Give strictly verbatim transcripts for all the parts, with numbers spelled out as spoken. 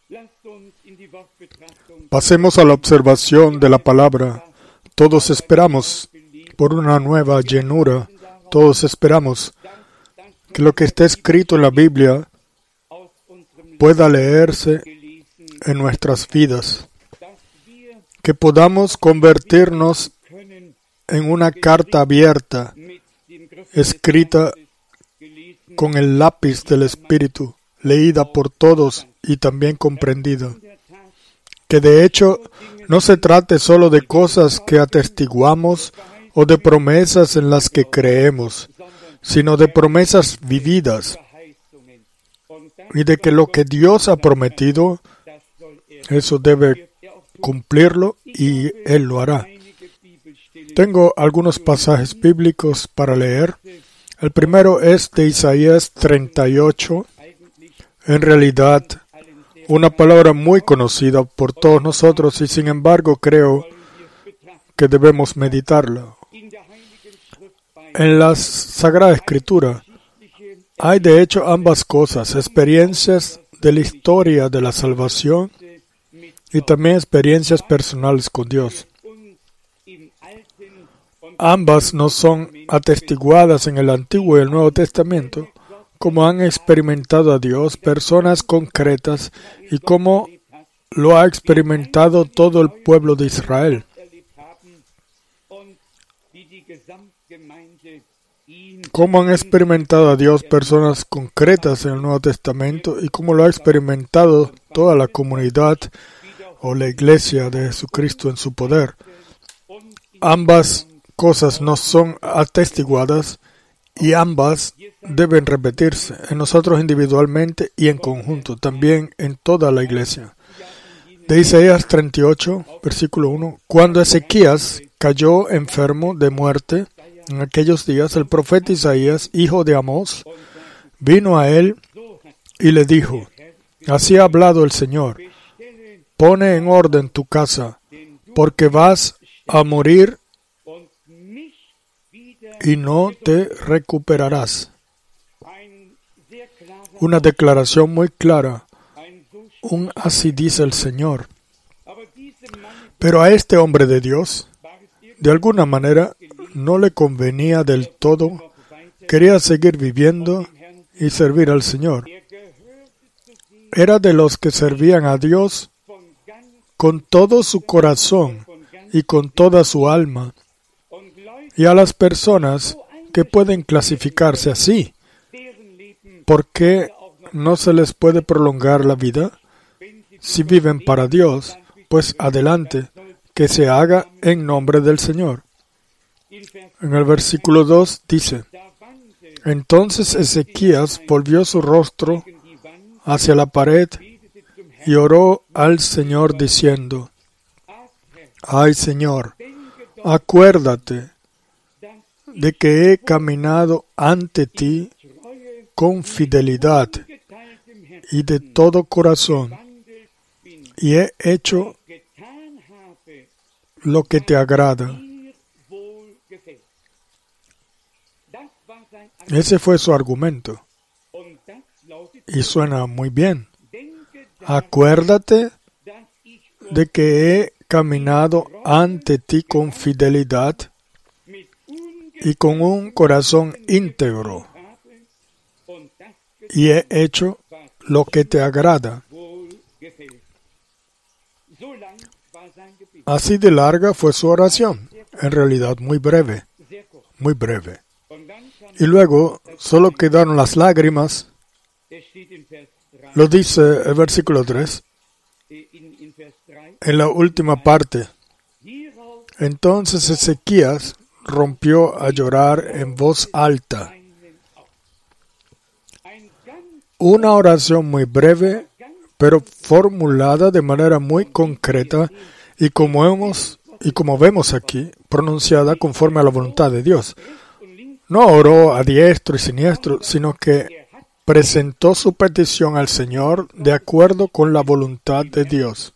Pasemos a la observación de la palabra. Todos esperamos por una nueva llenura. Todos esperamos que lo que está escrito en la Biblia pueda leerse en nuestras vidas. Que podamos convertirnos en una carta abierta, escrita con el lápiz del Espíritu, leída por todos y también comprendida. Que de hecho no se trate solo de cosas que atestiguamos o de promesas en las que creemos, sino de promesas vividas y de que lo que Dios ha prometido, eso debe cumplirlo y Él lo hará. Tengo algunos pasajes bíblicos para leer. El primero es de Isaías treinta y ocho. En realidad, una palabra muy conocida por todos nosotros y sin embargo creo que debemos meditarla. En la Sagrada Escritura hay de hecho ambas cosas, experiencias de la historia de la salvación y también experiencias personales con Dios. Ambas nos son atestiguadas en el Antiguo y el Nuevo Testamento, como han experimentado a Dios personas concretas y como lo ha experimentado todo el pueblo de Israel. Cómo han experimentado a Dios personas concretas en el Nuevo Testamento y cómo lo ha experimentado toda la comunidad o la iglesia de Jesucristo en su poder. Ambas cosas nos son atestiguadas y ambas deben repetirse en nosotros individualmente y en conjunto, también en toda la iglesia. De Isaías treinta y ocho, versículo uno. Cuando Ezequías cayó enfermo de muerte, en aquellos días el profeta Isaías, hijo de Amós, vino a él y le dijo: Así ha hablado el Señor, pone en orden tu casa, porque vas a morir y no te recuperarás. Una declaración muy clara. Un así dice el Señor. Pero a este hombre de Dios, de alguna manera, no le convenía del todo. Quería seguir viviendo y servir al Señor. Era de los que servían a Dios con todo su corazón y con toda su alma. Y a las personas que pueden clasificarse así, ¿por qué no se les puede prolongar la vida? Si viven para Dios, pues adelante, que se haga en nombre del Señor. En el versículo dos dice: Entonces Ezequías volvió su rostro hacia la pared y oró al Señor diciendo: Ay Señor, acuérdate de que he caminado ante ti con fidelidad y de todo corazón, y he hecho lo que te agrada. Ese fue su argumento. Y suena muy bien. Acuérdate de que he caminado ante ti con fidelidad y con un corazón íntegro, y he hecho lo que te agrada. Así de larga fue su oración, en realidad muy breve, muy breve. Y luego solo quedaron las lágrimas. Lo dice el versículo tres, en la última parte. Entonces Ezequías rompió a llorar en voz alta. Una oración muy breve, pero formulada de manera muy concreta y como hemos y como vemos aquí, pronunciada conforme a la voluntad de Dios. No oró a diestro y siniestro, sino que presentó su petición al Señor de acuerdo con la voluntad de Dios.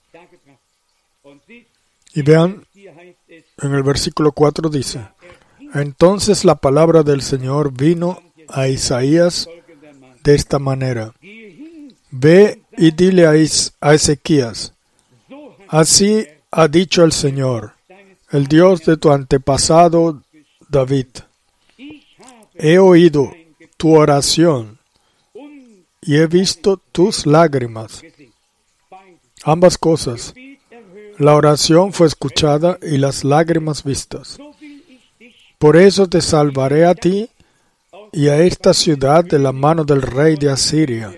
Y vean, en el versículo cuatro dice: Entonces la palabra del Señor vino a Isaías de esta manera: Ve y dile a, Is- a Ezequías, así ha dicho el Señor, el Dios de tu antepasado David. He oído tu oración y he visto tus lágrimas. Ambas cosas. La oración fue escuchada y las lágrimas vistas. Por eso te salvaré a ti y a esta ciudad de la mano del rey de Asiria.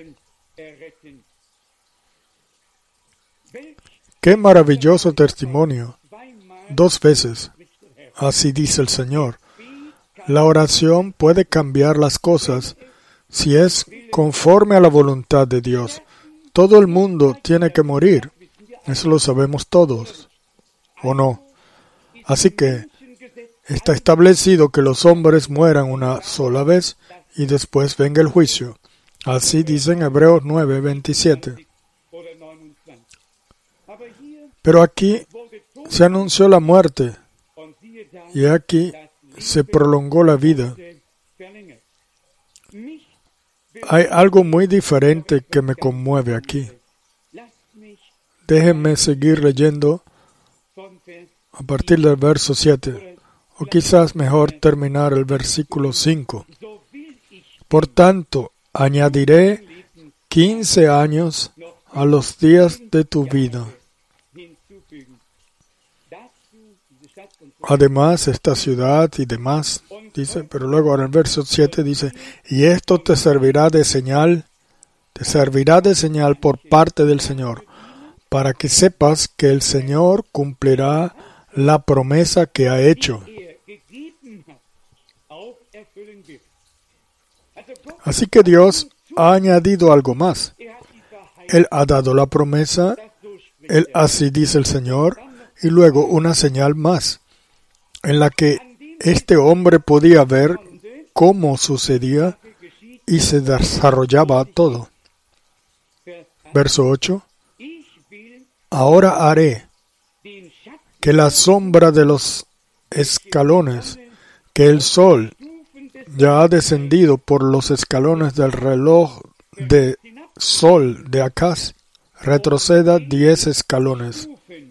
¡Qué maravilloso testimonio! Dos veces. Así dice el Señor. La oración puede cambiar las cosas si es conforme a la voluntad de Dios. Todo el mundo tiene que morir. Eso lo sabemos todos. ¿O no? Así que está establecido que los hombres mueran una sola vez y después venga el juicio. Así dice en Hebreos nueve, veintisiete. Pero aquí se anunció la muerte y aquí se prolongó la vida. Hay algo muy diferente que me conmueve aquí. Déjenme seguir leyendo a partir del verso siete, o quizás mejor terminar el versículo cinco. Por tanto, añadiré quince años a los días de tu vida. Además, esta ciudad y demás, dice, pero luego en el verso siete dice, y esto te servirá de señal, te servirá de señal por parte del Señor, para que sepas que el Señor cumplirá la promesa que ha hecho. Así que Dios ha añadido algo más. Él ha dado la promesa, Él así dice el Señor, y luego una señal más, en la que este hombre podía ver cómo sucedía y se desarrollaba todo. Verso ocho. Ahora haré que la sombra de los escalones, que el sol ya ha descendido por los escalones del reloj de sol de Acaz, retroceda diez escalones.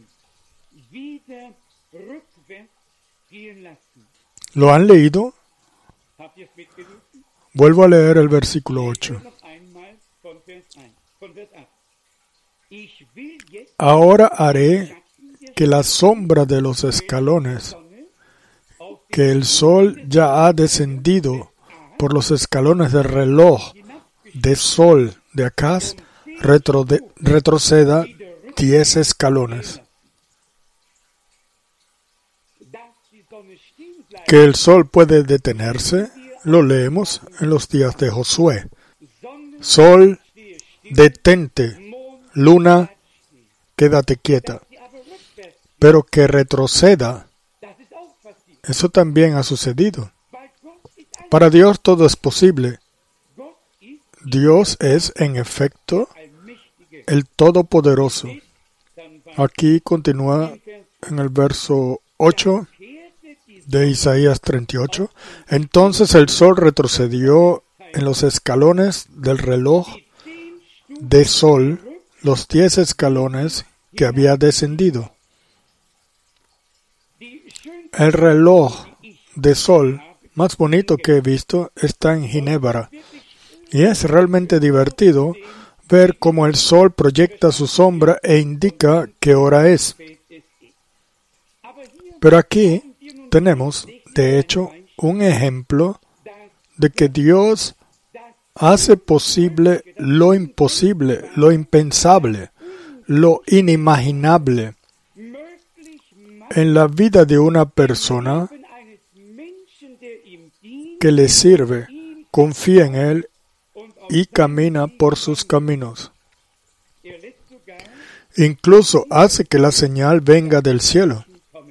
¿Lo han leído? Vuelvo a leer el versículo ocho. Ahora haré que la sombra de los escalones, que el sol ya ha descendido por los escalones del reloj de sol de Acaz, retro de, retroceda diez escalones. Que el sol puede detenerse, lo leemos en los días de Josué. Sol, detente. Luna, quédate quieta. Pero que retroceda, eso también ha sucedido. Para Dios todo es posible. Dios es, en efecto, el Todopoderoso. Aquí continúa en el verso ocho de Isaías treinta y ocho. Entonces el sol retrocedió en los escalones del reloj de sol, los diez escalones que había descendido. El reloj de sol más bonito que he visto está en Ginebra. Y es realmente divertido ver cómo el sol proyecta su sombra e indica qué hora es. Pero aquí tenemos, de hecho, un ejemplo de que Dios hace posible lo imposible, lo impensable, lo inimaginable en la vida de una persona que le sirve, confía en Él y camina por sus caminos. Incluso hace que la señal venga del cielo.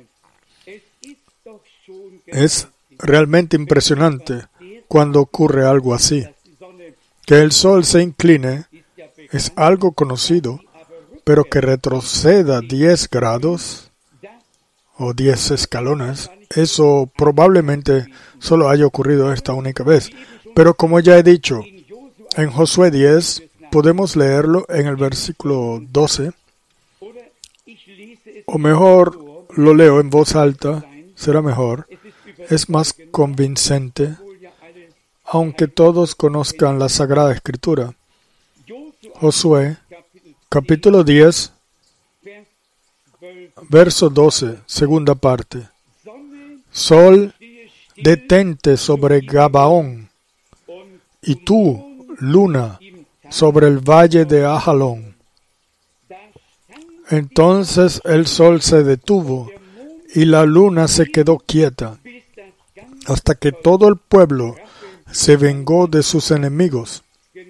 Es realmente impresionante cuando ocurre algo así. Que el sol se incline es algo conocido, pero que retroceda diez grados o diez escalones, eso probablemente solo haya ocurrido esta única vez. Pero como ya he dicho, en Josué diez podemos leerlo en el versículo doce, o mejor lo leo en voz alta, será mejor, es más convincente, aunque todos conozcan la Sagrada Escritura. Josué, capítulo diez, verso doce, segunda parte. Sol, detente sobre Gabaón, y tú, luna, sobre el valle de Ajalón. Entonces el sol se detuvo, y la luna se quedó quieta, hasta que todo el pueblo se vengó de sus enemigos.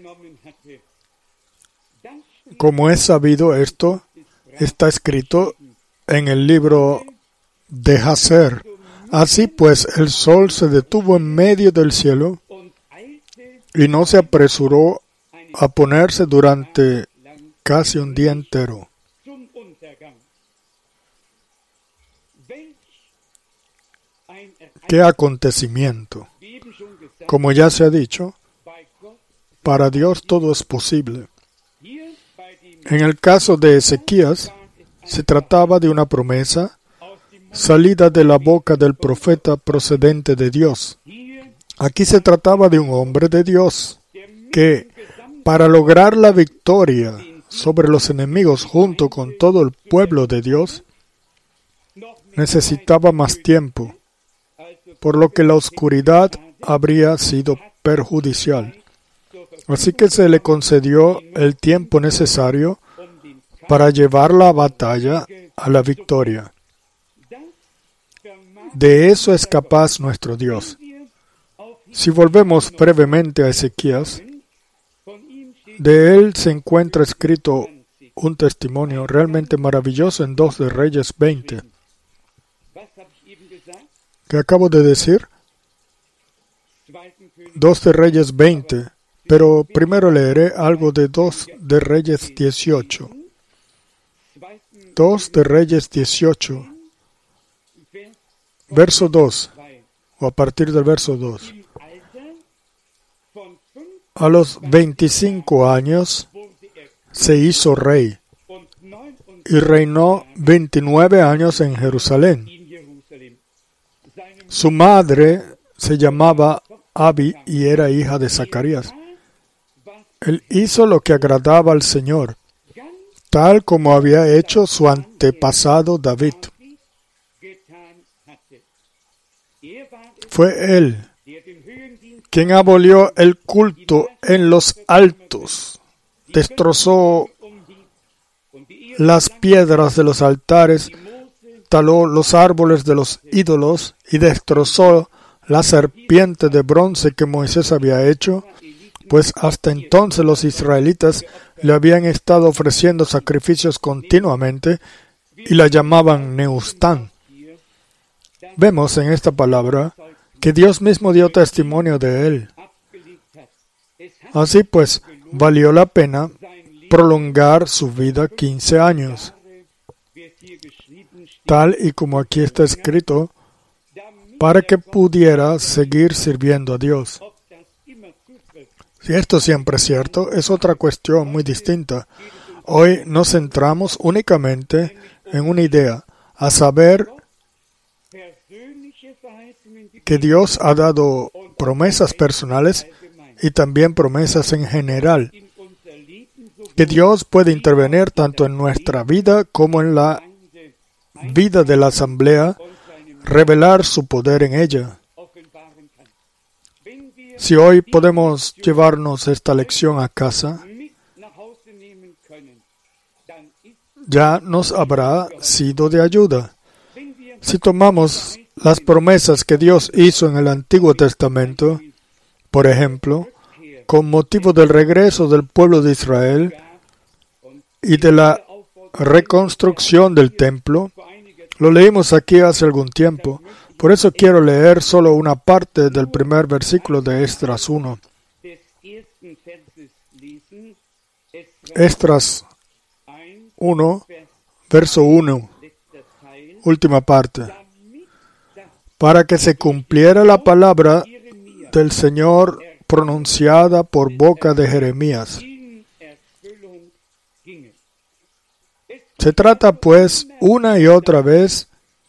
Como es sabido esto, está escrito en el libro de Jacer. Así pues, el sol se detuvo en medio del cielo y no se apresuró a ponerse durante casi un día entero. ¿Qué acontecimiento? Como ya se ha dicho, para Dios todo es posible. En el caso de Ezequías, se trataba de una promesa salida de la boca del profeta procedente de Dios. Aquí se trataba de un hombre de Dios que, para lograr la victoria sobre los enemigos junto con todo el pueblo de Dios, necesitaba más tiempo, por lo que la oscuridad habría sido perjudicial. Así que se le concedió el tiempo necesario para llevar la batalla a la victoria. De eso es capaz nuestro Dios. Si volvemos brevemente a Ezequías, de él se encuentra escrito un testimonio realmente maravilloso en dos de Reyes veinte. ¿Qué acabo de decir? dos de Reyes veinte, pero primero leeré algo de dos de Reyes dieciocho. dos de Reyes dieciocho, verso dos, o a partir del verso dos. A los veinticinco años se hizo rey y reinó veintinueve años en Jerusalén. Su madre se llamaba Abi y era hija de Zacarías. Él hizo lo que agradaba al Señor, tal como había hecho su antepasado David. Fue él quien abolió el culto en los altos, destrozó las piedras de los altares, taló los árboles de los ídolos y destrozó la serpiente de bronce que Moisés había hecho, pues hasta entonces los israelitas le habían estado ofreciendo sacrificios continuamente y la llamaban Neustán. Vemos en esta palabra que Dios mismo dio testimonio de él. Así pues, valió la pena prolongar su vida quince años, tal y como aquí está escrito, para que pudiera seguir sirviendo a Dios. Si esto siempre es cierto, es otra cuestión muy distinta. Hoy nos centramos únicamente en una idea, a saber que Dios ha dado promesas personales y también promesas en general, que Dios puede intervenir tanto en nuestra vida como en la vida de la asamblea, revelar su poder en ella. Si hoy podemos llevarnos esta lección a casa, ya nos habrá sido de ayuda. Si tomamos las promesas que Dios hizo en el Antiguo Testamento, por ejemplo, con motivo del regreso del pueblo de Israel y de la reconstrucción del templo, lo leímos aquí hace algún tiempo. Por eso quiero leer solo una parte del primer versículo de Esdras uno. Esdras uno, verso uno, última parte. Para que se cumpliera la palabra del Señor pronunciada por boca de Jeremías, Se trata, pues, una y otra vez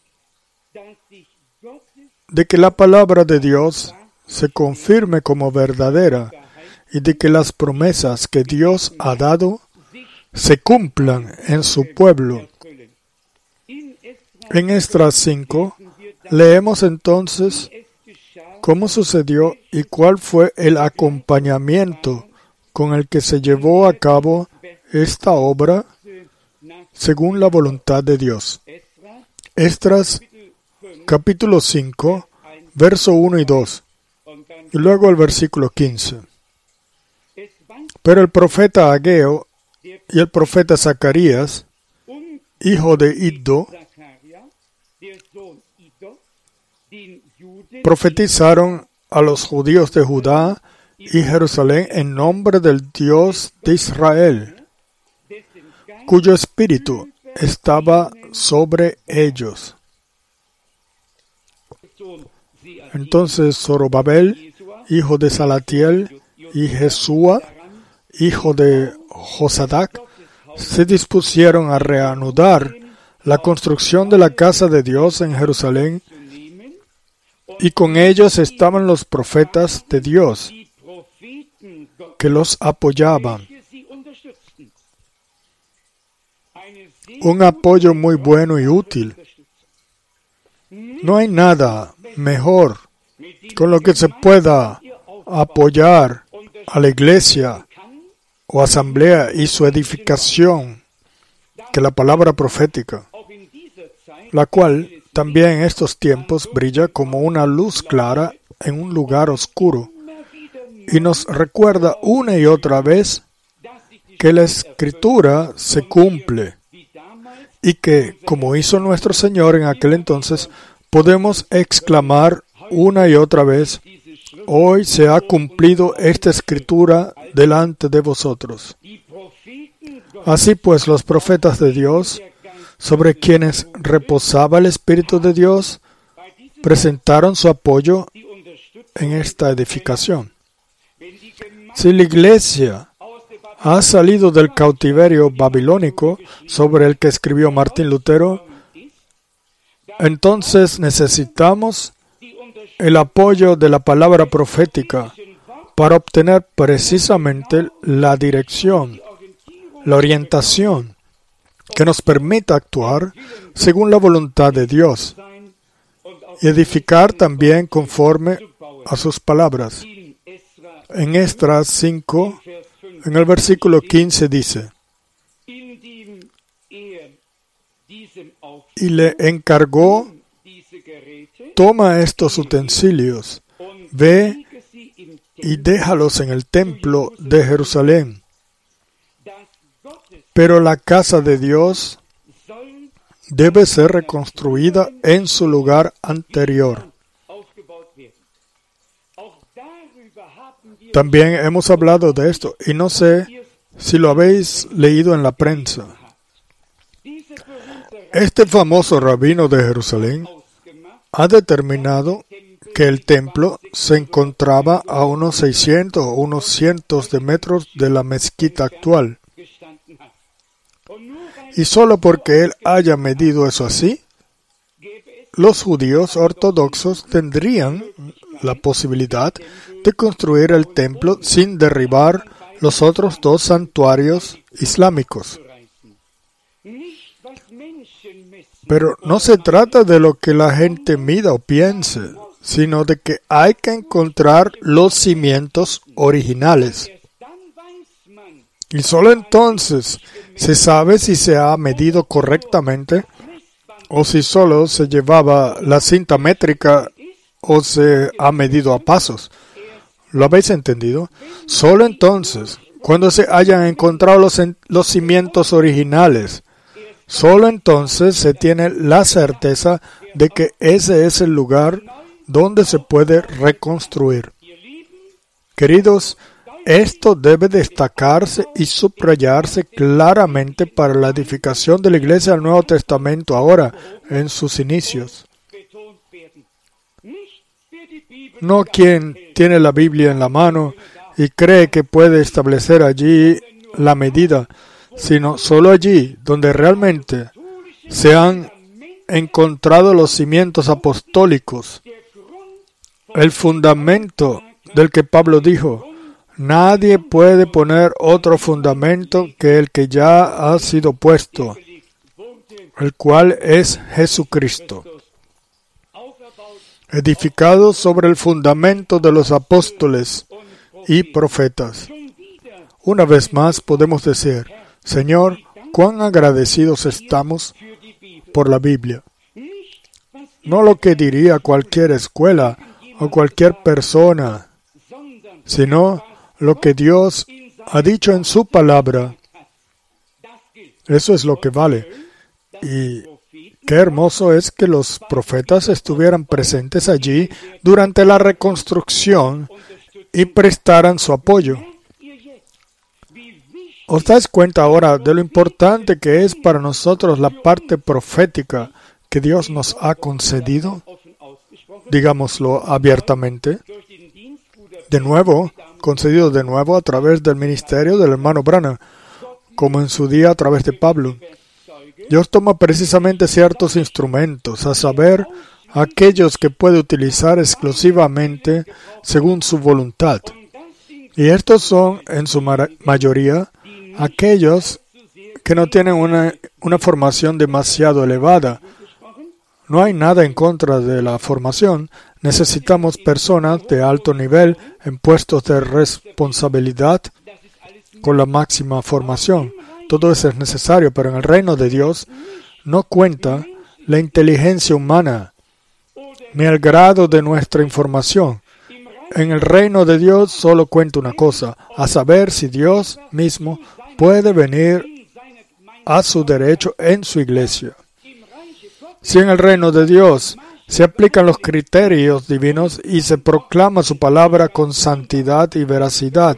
de que la palabra de Dios se confirme como verdadera y de que las promesas que Dios ha dado se cumplan en su pueblo. En Esdras cinco, leemos entonces cómo sucedió y cuál fue el acompañamiento con el que se llevó a cabo esta obra según la voluntad de Dios. Esdras capítulo cinco, verso uno y dos, y luego el versículo quince. Pero el profeta Ageo y el profeta Zacarías, hijo de Iddo, profetizaron a los judíos de Judá y Jerusalén en nombre del Dios de Israel, cuyo espíritu estaba sobre ellos. Entonces Zorobabel, hijo de Salatiel, y Jesúa, hijo de Josadac, se dispusieron a reanudar la construcción de la casa de Dios en Jerusalén, y con ellos estaban los profetas de Dios, que los apoyaban. Un apoyo muy bueno y útil. No hay nada mejor con lo que se pueda apoyar a la iglesia o asamblea y su edificación que la palabra profética, la cual también en estos tiempos brilla como una luz clara en un lugar oscuro y nos recuerda una y otra vez que la Escritura se cumple y que, como hizo nuestro Señor en aquel entonces, podemos exclamar una y otra vez: hoy se ha cumplido esta Escritura delante de vosotros. Así pues, los profetas de Dios, sobre quienes reposaba el Espíritu de Dios, presentaron su apoyo en esta edificación. Si la iglesia ha salido del cautiverio babilónico sobre el que escribió Martín Lutero, entonces necesitamos el apoyo de la palabra profética para obtener precisamente la dirección, la orientación que nos permita actuar según la voluntad de Dios y edificar también conforme a sus palabras. En Esdras cinco, en el versículo quince dice: y le encargó: toma estos utensilios, ve y déjalos en el templo de Jerusalén. Pero la casa de Dios debe ser reconstruida en su lugar anterior. También hemos hablado de esto, y no sé si lo habéis leído en la prensa. Este famoso rabino de Jerusalén ha determinado que el templo se encontraba a unos seiscientos o unos cientos de metros de la mezquita actual. Y solo porque él haya medido eso así, los judíos ortodoxos tendrían la posibilidad de construir el templo sin derribar los otros dos santuarios islámicos. Pero no se trata de lo que la gente mida o piense, sino de que hay que encontrar los cimientos originales. Y solo entonces se sabe si se ha medido correctamente o si solo se llevaba la cinta métrica o se ha medido a pasos. ¿Lo habéis entendido? Solo entonces, cuando se hayan encontrado los, los cimientos originales, solo entonces se tiene la certeza de que ese es el lugar donde se puede reconstruir. Queridos, esto debe destacarse y subrayarse claramente para la edificación de la Iglesia del Nuevo Testamento ahora, en sus inicios. No quien tiene la Biblia en la mano y cree que puede establecer allí la medida, sino solo allí donde realmente se han encontrado los cimientos apostólicos, el fundamento del que Pablo dijo, nadie puede poner otro fundamento que el que ya ha sido puesto, el cual es Jesucristo, edificado sobre el fundamento de los apóstoles y profetas. Una vez más podemos decir, Señor, cuán agradecidos estamos por la Biblia. No lo que diría cualquier escuela o cualquier persona, sino lo que Dios ha dicho en su palabra. Eso es lo que vale. Y qué hermoso es que los profetas estuvieran presentes allí durante la reconstrucción y prestaran su apoyo. ¿Os dais cuenta ahora de lo importante que es para nosotros la parte profética que Dios nos ha concedido? Digámoslo abiertamente. De nuevo, concedido de nuevo a través del ministerio del hermano Branham, como en su día a través de Pablo. Dios toma precisamente ciertos instrumentos, a saber, aquellos que puede utilizar exclusivamente según su voluntad. Y estos son, en su mayoría, aquellos que no tienen una, una formación demasiado elevada. No hay nada en contra de la formación. Necesitamos personas de alto nivel en puestos de responsabilidad con la máxima formación. Todo eso es necesario, pero en el reino de Dios no cuenta la inteligencia humana ni el grado de nuestra información. En el reino de Dios solo cuenta una cosa, a saber si Dios mismo puede venir a su derecho en su iglesia. Si en el reino de Dios se aplican los criterios divinos y se proclama su palabra con santidad y veracidad,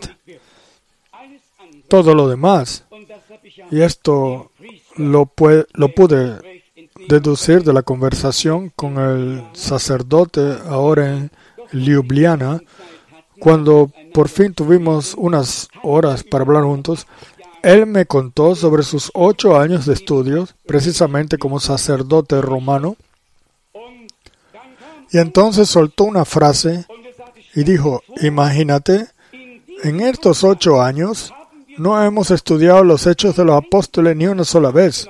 todo lo demás, y esto lo, puede, lo pude deducir de la conversación con el sacerdote ahora en Ljubljana, cuando por fin tuvimos unas horas para hablar juntos. Él me contó sobre sus ocho años de estudios, precisamente como sacerdote romano, y entonces soltó una frase y dijo, imagínate, en estos ocho años no hemos estudiado los Hechos de los Apóstoles ni una sola vez.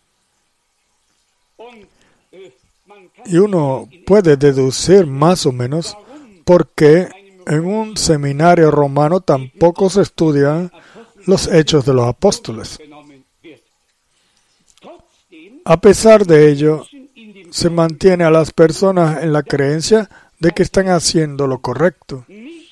Y uno puede deducir más o menos por qué en un seminario romano tampoco se estudian los Hechos de los Apóstoles. A pesar de ello, se mantiene a las personas en la creencia de que están haciendo lo correcto.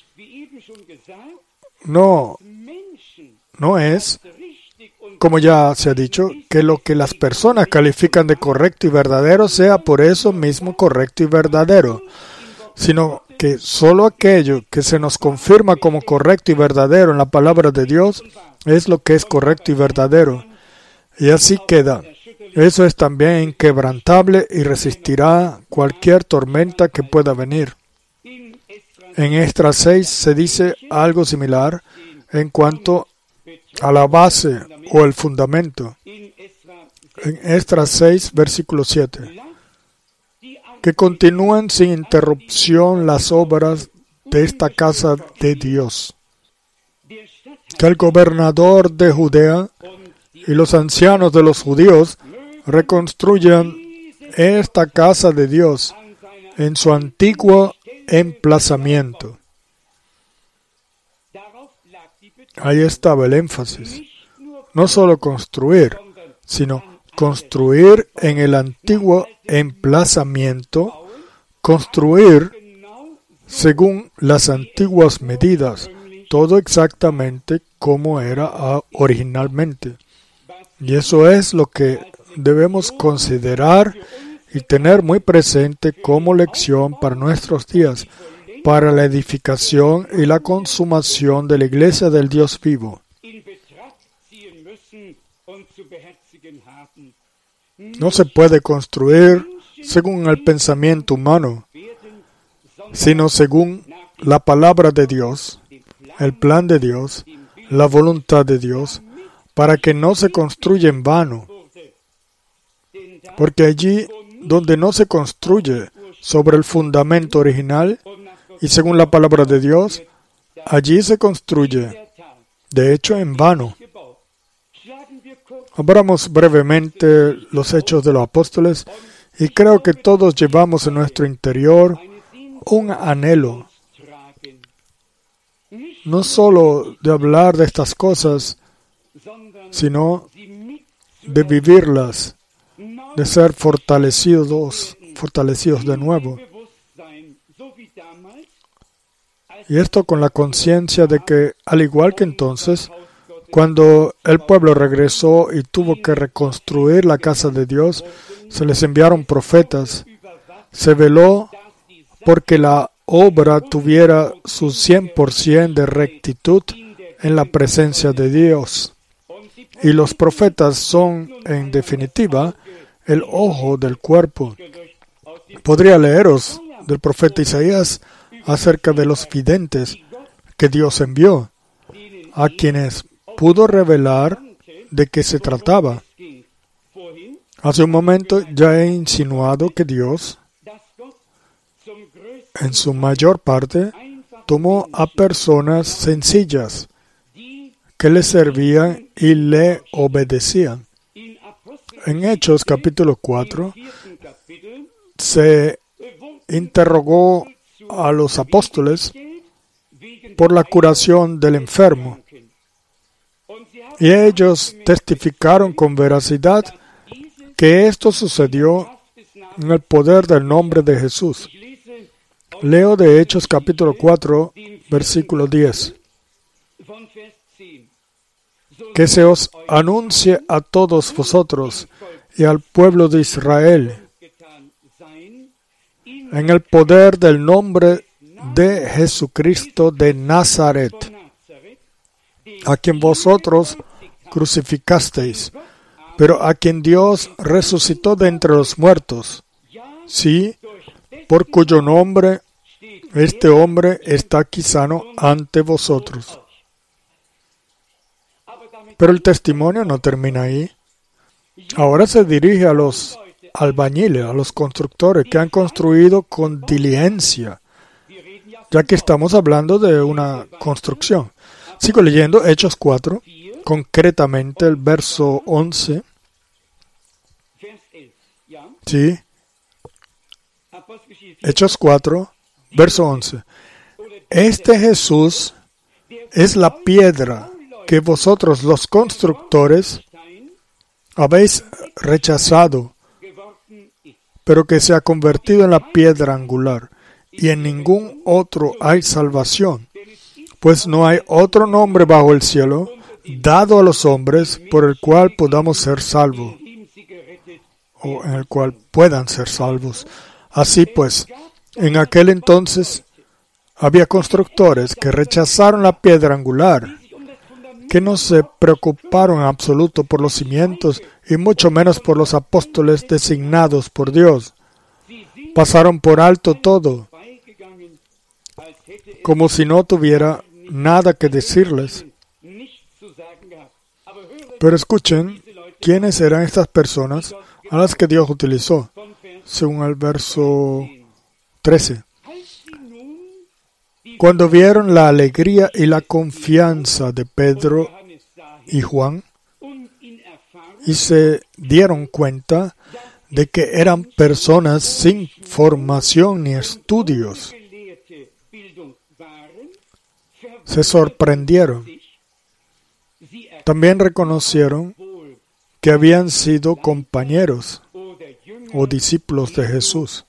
No, no es, como ya se ha dicho, que lo que las personas califican de correcto y verdadero sea por eso mismo correcto y verdadero, sino que solo aquello que se nos confirma como correcto y verdadero en la palabra de Dios es lo que es correcto y verdadero. Y así queda. Eso es también inquebrantable y resistirá cualquier tormenta que pueda venir. En Esdras seis se dice algo similar en cuanto a la base o el fundamento. En Esdras seis, versículo siete. Que continúen sin interrupción las obras de esta casa de Dios. Que el gobernador de Judea y los ancianos de los judíos reconstruyan esta casa de Dios en su antiguo emplazamiento. Ahí estaba el énfasis. No solo construir, sino construir en el antiguo emplazamiento, construir según las antiguas medidas, todo exactamente como era originalmente. Y eso es lo que debemos considerar y tener muy presente como lección para nuestros días, para la edificación y la consumación de la Iglesia del Dios vivo. No se puede construir según el pensamiento humano, sino según la palabra de Dios, el plan de Dios, la voluntad de Dios, para que no se construya en vano. Porque allí donde no se construye sobre el fundamento original y según la palabra de Dios, allí se construye, de hecho, en vano. Abramos brevemente los Hechos de los Apóstoles y creo que todos llevamos en nuestro interior un anhelo, no solo de hablar de estas cosas, sino de vivirlas, de ser fortalecidos, fortalecidos de nuevo. Y esto con la conciencia de que, al igual que entonces, cuando el pueblo regresó y tuvo que reconstruir la casa de Dios, se les enviaron profetas. Se veló porque la obra tuviera su cien por ciento de rectitud en la presencia de Dios. Y los profetas son, en definitiva, el ojo del cuerpo. Podría leeros del profeta Isaías acerca de los videntes que Dios envió, a quienes pudo revelar de qué se trataba. Hace un momento ya he insinuado que Dios, en su mayor parte, tomó a personas sencillas que le servían y le obedecían. En Hechos capítulo cuatro se interrogó a los apóstoles por la curación del enfermo. Y ellos testificaron con veracidad que esto sucedió en el poder del nombre de Jesús. Leo de Hechos capítulo cuatro, versículo diez. Que se os anuncie a todos vosotros y al pueblo de Israel en el poder del nombre de Jesucristo de Nazaret, a quien vosotros crucificasteis, pero a quien Dios resucitó de entre los muertos. Sí, por cuyo nombre este hombre está aquí sano ante vosotros. Pero el testimonio no termina ahí. Ahora se dirige a los albañiles, a los constructores que han construido con diligencia, ya que estamos hablando de una construcción. Sigo leyendo Hechos cuatro, concretamente el verso once. Sí. Hechos cuatro, verso once. Este Jesús es la piedra que vosotros los constructores habéis rechazado, pero que se ha convertido en la piedra angular, y en ningún otro hay salvación, pues no hay otro nombre bajo el cielo dado a los hombres por el cual podamos ser salvos, o en el cual puedan ser salvos. Así pues, en aquel entonces había constructores que rechazaron la piedra angular, que no se preocuparon en absoluto por los cimientos y mucho menos por los apóstoles designados por Dios. Pasaron por alto todo, como si no tuviera nada que decirles. Pero escuchen, ¿quiénes eran estas personas a las que Dios utilizó? Según el verso trece. Cuando vieron la alegría y la confianza de Pedro y Juan, y se dieron cuenta de que eran personas sin formación ni estudios, se sorprendieron. También reconocieron que habían sido compañeros o discípulos de Jesús.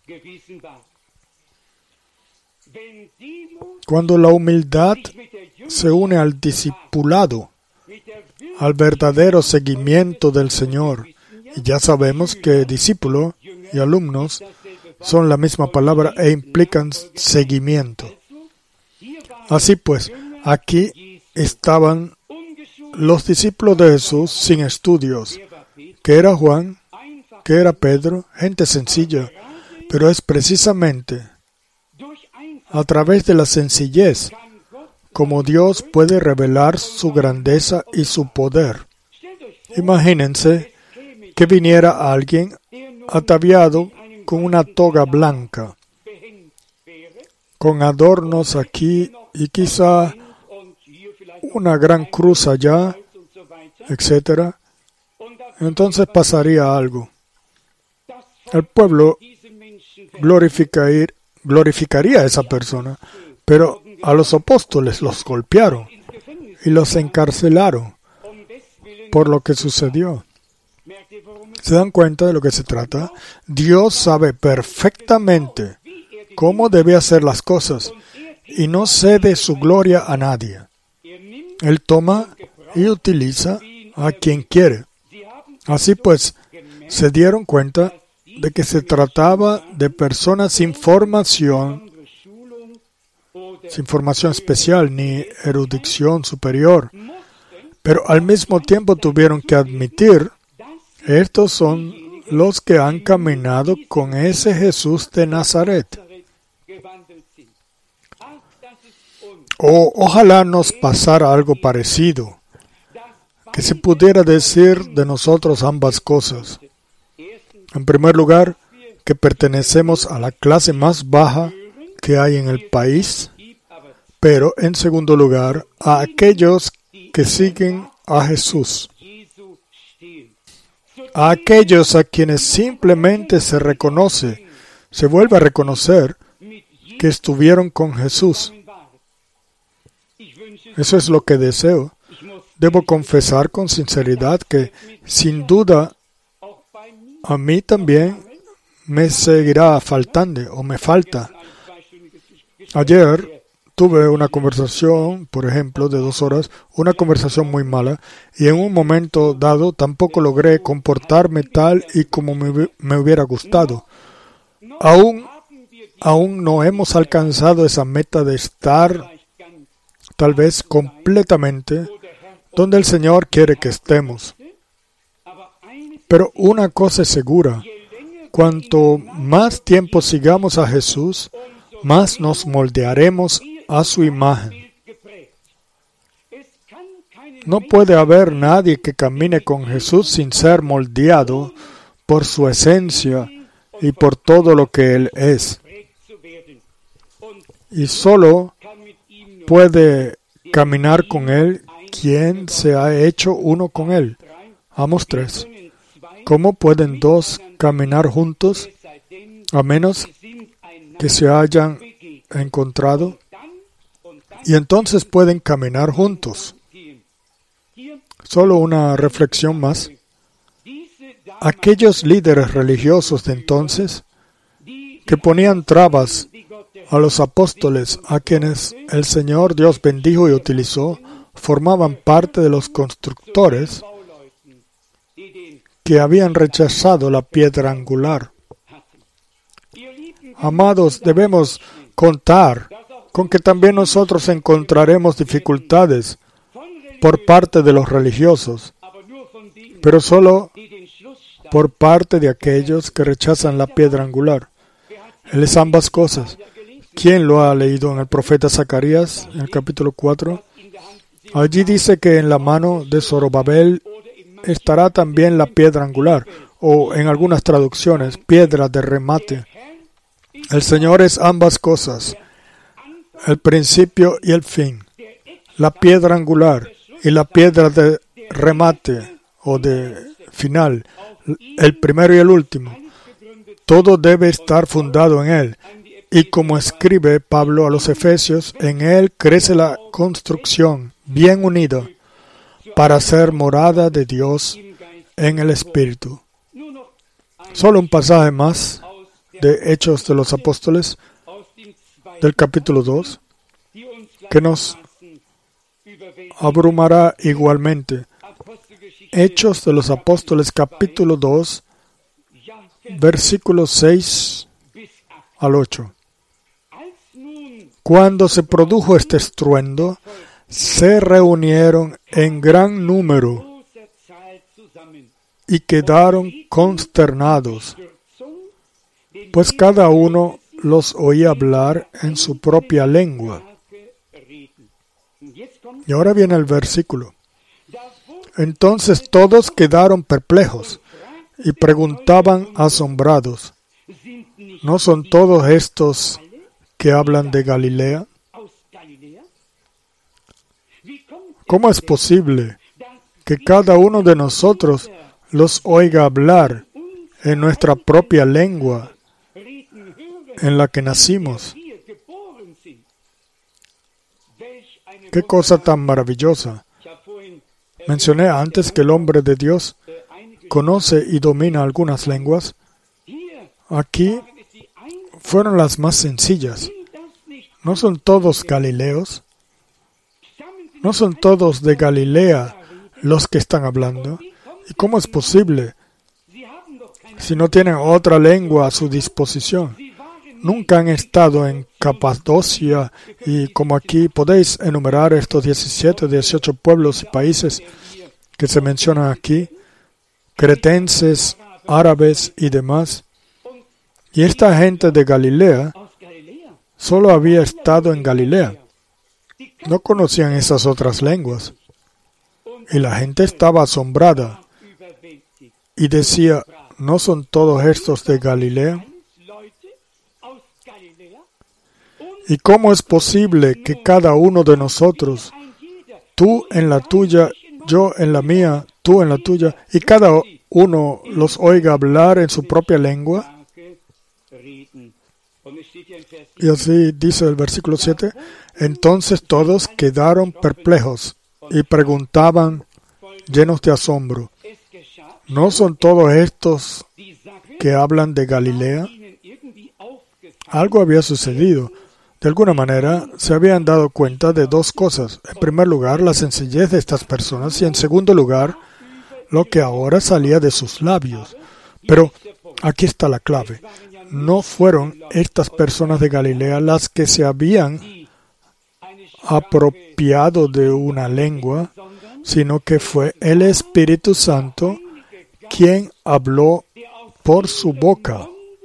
Cuando la humildad se une al discipulado, al verdadero seguimiento del Señor, y ya sabemos que discípulo y alumnos son la misma palabra e implican seguimiento. Así pues, aquí estaban los discípulos de Jesús sin estudios, que era Juan, que era Pedro, gente sencilla, pero es precisamente a través de la sencillez como Dios puede revelar su grandeza y su poder. Imagínense que viniera alguien ataviado con una toga blanca, con adornos aquí y quizá una gran cruz allá, etcétera. Entonces pasaría algo. El pueblo glorificaría, glorificaría a esa persona, pero a los apóstoles los golpearon y los encarcelaron por lo que sucedió. ¿Se dan cuenta de lo que se trata? Dios sabe perfectamente cómo debe hacer las cosas y no cede su gloria a nadie. Él toma y utiliza a quien quiere. Así pues, se dieron cuenta de que se trataba de personas sin formación, sin formación especial ni erudición superior, pero al mismo tiempo tuvieron que admitir, estos son los que han caminado con ese Jesús de Nazaret. O ojalá nos pasara algo parecido, que se pudiera decir de nosotros ambas cosas. En primer lugar, que pertenecemos a la clase más baja que hay en el país, pero en segundo lugar, a aquellos que siguen a Jesús, a aquellos a quienes simplemente se reconoce, se vuelve a reconocer que estuvieron con Jesús. Eso es lo que deseo. Debo confesar con sinceridad que, sin duda, a mí también me seguirá faltando o me falta. Ayer tuve una conversación, por ejemplo, de dos horas, una conversación muy mala, y en un momento dado tampoco logré comportarme tal y como me, me hubiera gustado. Aún, aún no hemos alcanzado esa meta de estar, tal vez completamente, donde el Señor quiere que estemos. Pero una cosa es segura, cuanto más tiempo sigamos a Jesús, más nos moldearemos a su imagen. No puede haber nadie que camine con Jesús sin ser moldeado por su esencia y por todo lo que Él es. Y solo puede caminar con Él quien se ha hecho uno con Él. Amos tres. ¿Cómo pueden dos caminar juntos a menos que se hayan encontrado? Y entonces pueden caminar juntos. Solo una reflexión más. Aquellos líderes religiosos de entonces que ponían trabas a los apóstoles a quienes el Señor Dios bendijo y utilizó, formaban parte de los constructores que habían rechazado la piedra angular. Amados, debemos contar con que también nosotros encontraremos dificultades por parte de los religiosos, pero solo por parte de aquellos que rechazan la piedra angular. Él es ambas cosas. ¿Quién lo ha leído en el profeta Zacarías, en el capítulo cuatro? Allí dice que en la mano de Zorobabel estará también la piedra angular, o en algunas traducciones, piedra de remate. El Señor es ambas cosas, el principio y el fin, la piedra angular y la piedra de remate o de final, el primero y el último. Todo debe estar fundado en Él. Y como escribe Pablo a los Efesios, en Él crece la construcción bien unida para ser morada de Dios en el Espíritu. Solo un pasaje más de Hechos de los Apóstoles, del capítulo dos, que nos abrumará igualmente. Hechos de los Apóstoles, capítulo dos, versículos seis al ocho. Cuando se produjo este estruendo, se reunieron en gran número y quedaron consternados, pues cada uno los oía hablar en su propia lengua. Y ahora viene el versículo. Entonces todos quedaron perplejos y preguntaban asombrados, ¿no son todos estos que hablan de Galilea? ¿Cómo es posible que cada uno de nosotros los oiga hablar en nuestra propia lengua en la que nacimos? ¡Qué cosa tan maravillosa! Mencioné antes que el hombre de Dios conoce y domina algunas lenguas. Aquí fueron las más sencillas. ¿No son todos galileos? ¿No son todos de Galilea los que están hablando? ¿Y cómo es posible si no tienen otra lengua a su disposición? Nunca han estado en Capadocia y como aquí podéis enumerar estos diecisiete, dieciocho pueblos y países que se mencionan aquí, cretenses, árabes y demás. Y esta gente de Galilea solo había estado en Galilea. No conocían esas otras lenguas. Y la gente estaba asombrada y decía, ¿no son todos estos de Galilea? ¿Y cómo es posible que cada uno de nosotros, tú en la tuya, yo en la mía, tú en la tuya, y cada uno los oiga hablar en su propia lengua? Y así dice el versículo siete, entonces todos quedaron perplejos y preguntaban, llenos de asombro, ¿no son todos estos que hablan de Galilea? Algo había sucedido. De alguna manera, se habían dado cuenta de dos cosas. En primer lugar, la sencillez de estas personas y en segundo lugar, lo que ahora salía de sus labios. Pero aquí está la clave. No fueron estas personas de Galilea las que se habían apropiado de una lengua, sino que fue el Espíritu Santo quien habló por su boca.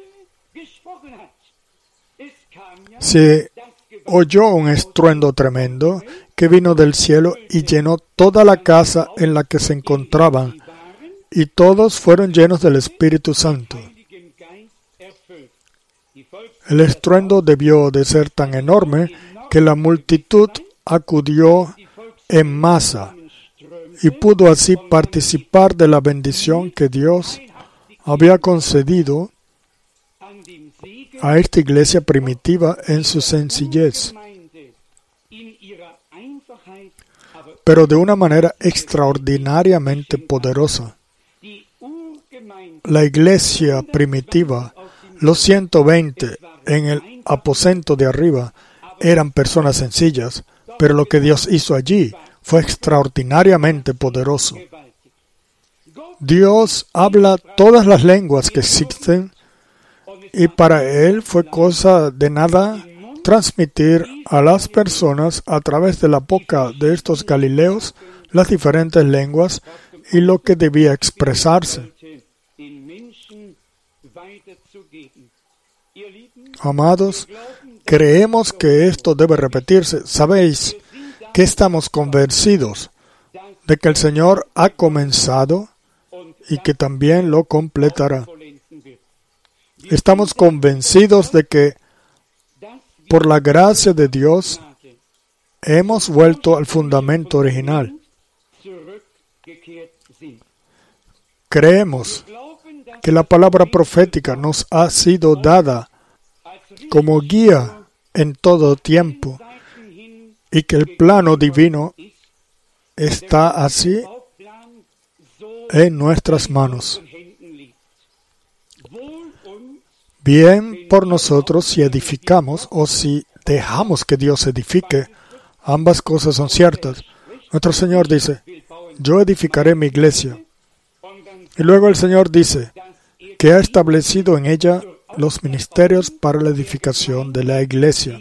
Se oyó un estruendo tremendo que vino del cielo y llenó toda la casa en la que se encontraban, y todos fueron llenos del Espíritu Santo. El estruendo debió de ser tan enorme que la multitud acudió en masa y pudo así participar de la bendición que Dios había concedido a esta iglesia primitiva en su sencillez, pero de una manera extraordinariamente poderosa. La iglesia primitiva, los ciento veinte en el aposento de arriba, eran personas sencillas, pero lo que Dios hizo allí fue extraordinariamente poderoso. Dios habla todas las lenguas que existen, y para Él fue cosa de nada transmitir a las personas a través de la boca de estos galileos las diferentes lenguas y lo que debía expresarse. Amados, creemos que esto debe repetirse. Sabéis que estamos convencidos de que el Señor ha comenzado y que también lo completará. Estamos convencidos de que, por la gracia de Dios, hemos vuelto al fundamento original. Creemos que la palabra profética nos ha sido dada como guía en todo tiempo y que el plano divino está así en nuestras manos. Bien por nosotros si edificamos o si dejamos que Dios edifique. Ambas cosas son ciertas. Nuestro Señor dice, yo edificaré mi iglesia. Y luego el Señor dice que ha establecido en ella los ministerios para la edificación de la iglesia.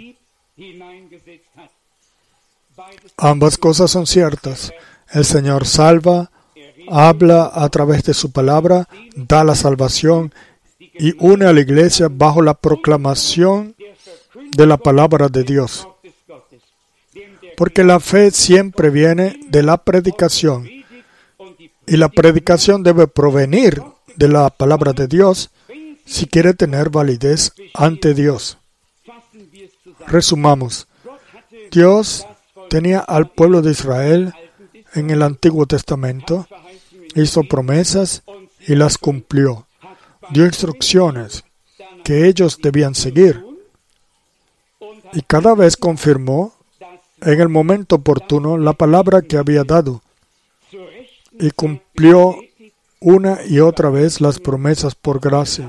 Ambas cosas son ciertas. El Señor salva, habla a través de su palabra, da la salvación y une a la iglesia bajo la proclamación de la palabra de Dios. Porque la fe siempre viene de la predicación, Y la predicación debe provenir de la palabra de Dios si quiere tener validez ante Dios. Resumamos. Dios tenía al pueblo de Israel en el Antiguo Testamento, hizo promesas y las cumplió. Dio instrucciones que ellos debían seguir. Y cada vez confirmó en el momento oportuno la palabra que había dado. Y cumplió una y otra vez las promesas por gracia.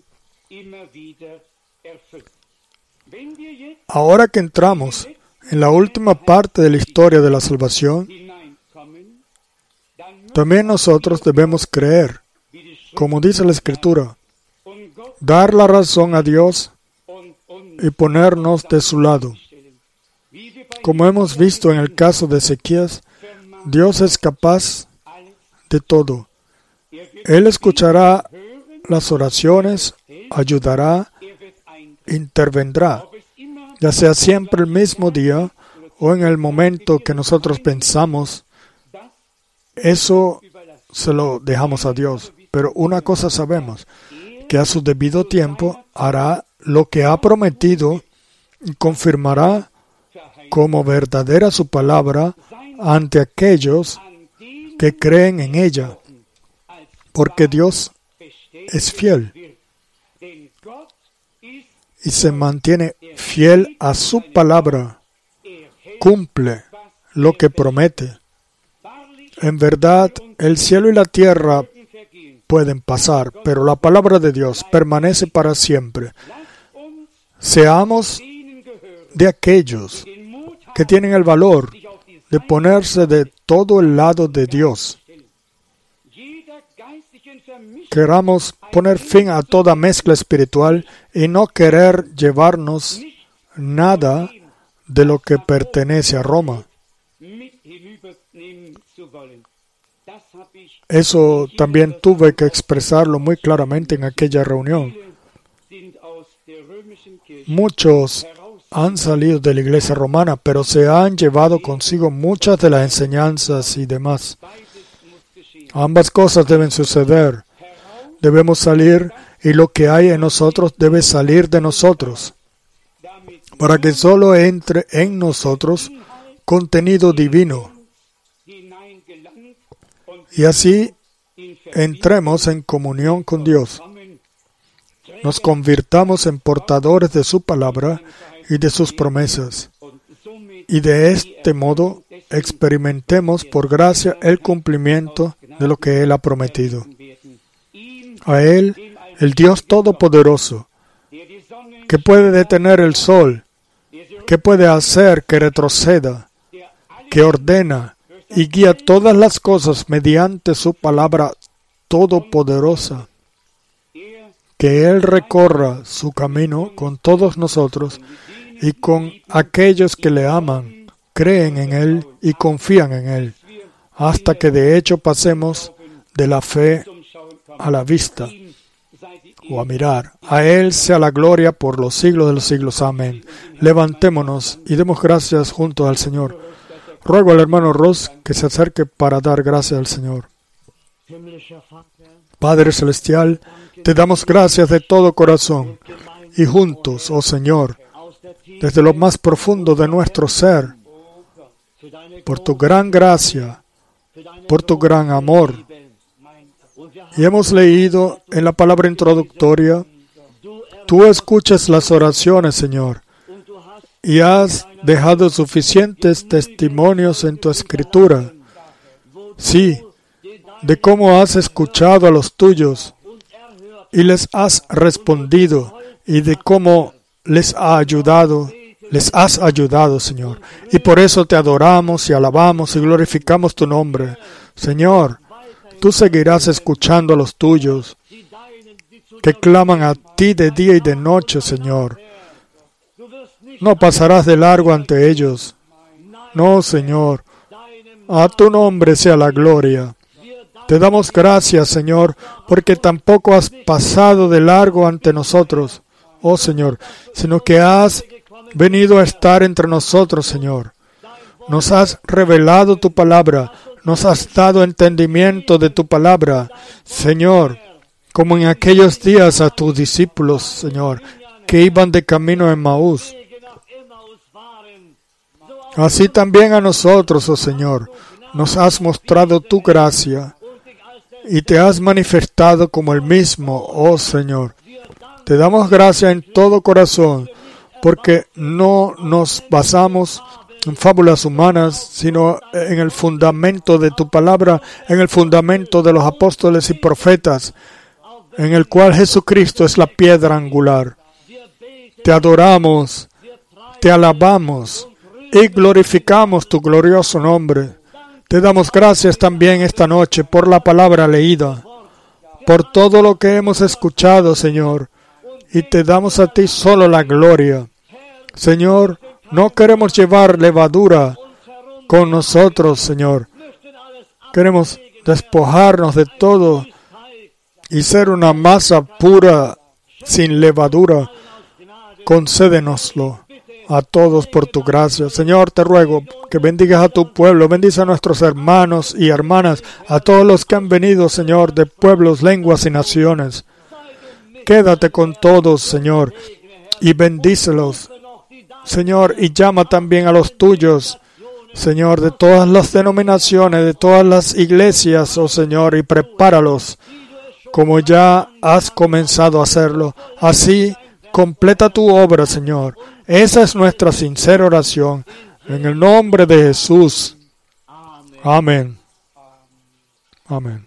Ahora que entramos en la última parte de la historia de la salvación, también nosotros debemos creer, como dice la Escritura, dar la razón a Dios y ponernos de su lado. Como hemos visto en el caso de Ezequías, Dios es capaz de todo. Él escuchará las oraciones, ayudará, intervendrá, ya sea siempre el mismo día o en el momento que nosotros pensamos. Eso se lo dejamos a Dios. Pero una cosa sabemos, que a su debido tiempo hará lo que ha prometido y confirmará como verdadera su palabra ante aquellos que creen en ella, porque Dios es fiel y se mantiene fiel a su palabra, cumple lo que promete. En verdad, el cielo y la tierra pueden pasar, pero la palabra de Dios permanece para siempre. Seamos de aquellos que tienen el valor de ponerse de todo el lado de Dios. Queramos poner fin a toda mezcla espiritual y no querer llevarnos nada de lo que pertenece a Roma. Eso también tuve que expresarlo muy claramente en aquella reunión. Muchos han salido de la iglesia romana, pero se han llevado consigo muchas de las enseñanzas y demás. Ambas cosas deben suceder. Debemos salir y lo que hay en nosotros debe salir de nosotros, para que solo entre en nosotros contenido divino. Y así entremos en comunión con Dios. Nos convirtamos en portadores de su palabra y de sus promesas. Y de este modo experimentemos por gracia el cumplimiento de lo que Él ha prometido. A Él, el Dios Todopoderoso, que puede detener el sol, que puede hacer que retroceda, que ordena y guía todas las cosas mediante su palabra todopoderosa, que Él recorra su camino con todos nosotros y con aquellos que le aman, creen en Él y confían en Él, hasta que de hecho pasemos de la fe a la vista o a mirar. A Él sea la gloria por los siglos de los siglos. Amén. Levantémonos y demos gracias juntos al Señor. Ruego al hermano Ross que se acerque para dar gracias al Señor. Padre Celestial, te damos gracias de todo corazón y juntos, oh Señor, desde lo más profundo de nuestro ser, por tu gran gracia, por tu gran amor. Y hemos leído en la palabra introductoria, tú escuchas las oraciones, Señor, y has dejado suficientes testimonios en tu Escritura. Sí, de cómo has escuchado a los tuyos y les has respondido, y de cómo les ha ayudado, les has ayudado, Señor. Y por eso te adoramos y alabamos y glorificamos tu nombre. Señor, tú seguirás escuchando a los tuyos, que claman a ti de día y de noche, Señor. No pasarás de largo ante ellos. No, Señor. A tu nombre sea la gloria. Te damos gracias, Señor, porque tampoco has pasado de largo ante nosotros, oh Señor, sino que has venido a estar entre nosotros, Señor. Nos has revelado tu palabra, nos has dado entendimiento de tu palabra, Señor, como en aquellos días a tus discípulos, Señor, que iban de camino a Emaús. Así también a nosotros, oh Señor, nos has mostrado tu gracia y te has manifestado como el mismo, oh Señor. Te damos gracias en todo corazón, porque no nos basamos en fábulas humanas, sino en el fundamento de tu palabra, en el fundamento de los apóstoles y profetas, en el cual Jesucristo es la piedra angular. Te adoramos, te alabamos y glorificamos tu glorioso nombre. Te damos gracias también esta noche por la palabra leída, por todo lo que hemos escuchado, Señor, y te damos a ti solo la gloria. Señor, no queremos llevar levadura con nosotros, Señor. Queremos despojarnos de todo y ser una masa pura, sin levadura. Concédenoslo a todos por tu gracia. Señor, te ruego que bendigas a tu pueblo, bendice a nuestros hermanos y hermanas, a todos los que han venido, Señor, de pueblos, lenguas y naciones. Quédate con todos, Señor, y bendícelos, Señor, y llama también a los tuyos, Señor, de todas las denominaciones, de todas las iglesias, oh Señor, y prepáralos, como ya has comenzado a hacerlo. Así, completa tu obra, Señor. Esa es nuestra sincera oración. En el nombre de Jesús. Amén. Amén.